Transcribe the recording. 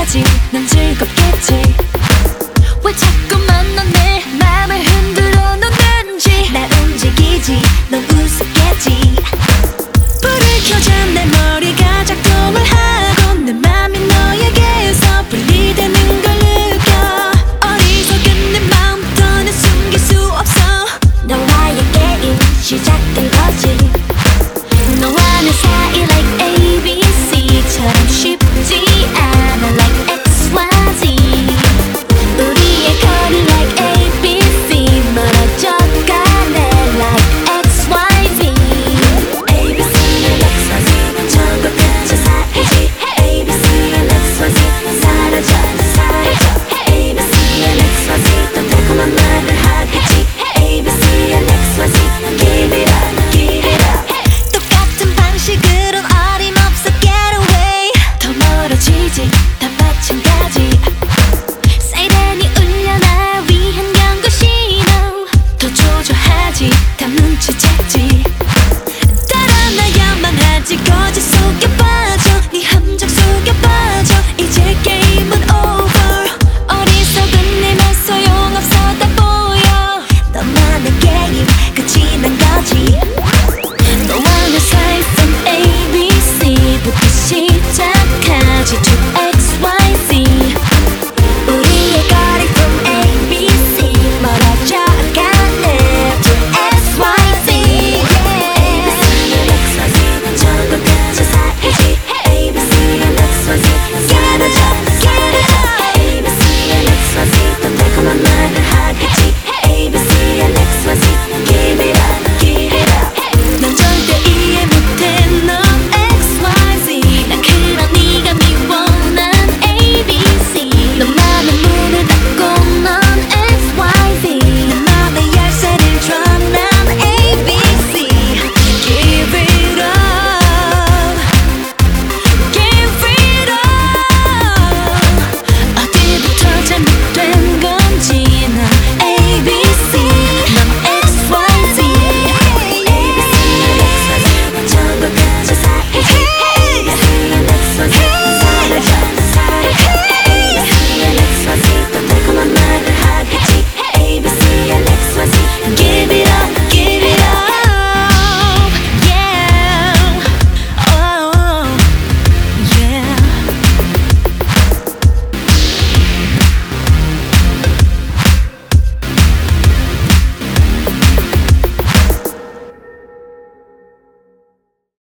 때까지 난 즐겁겠지. 왜 자꾸만 넌 내 맘을 흔들어 놓는지. 날 움직이지 넌 우습겠지. 불을 켜자 내 머리가 작동을 하고 내 맘이 너에게서 분리되는 걸 느껴. 어리석은 내 마음 더는 숨길 수 없어. 너와의 게임 시작된 거지. 너와 내 사이 like ABC처럼 쉽지 않아 like XYZ. 우리의 거리 like ABC 멀어져 가네 like XYZ. ABC는 XYZ는 전부 끝이 사이지. ABC는 XYZ 사라져 ABC는 XYZ 또 달콤한 말을 하겠지. ABC는 XYZ give it up give it up. 똑같은 방식으론 어림없어 get away. 더 멀어지지 다 마찬가지. 사이렌이 울려 날 위한 경고 신호. 더 조조하지 다 눈치챘지. 따라 나야만 하지 거짓 속에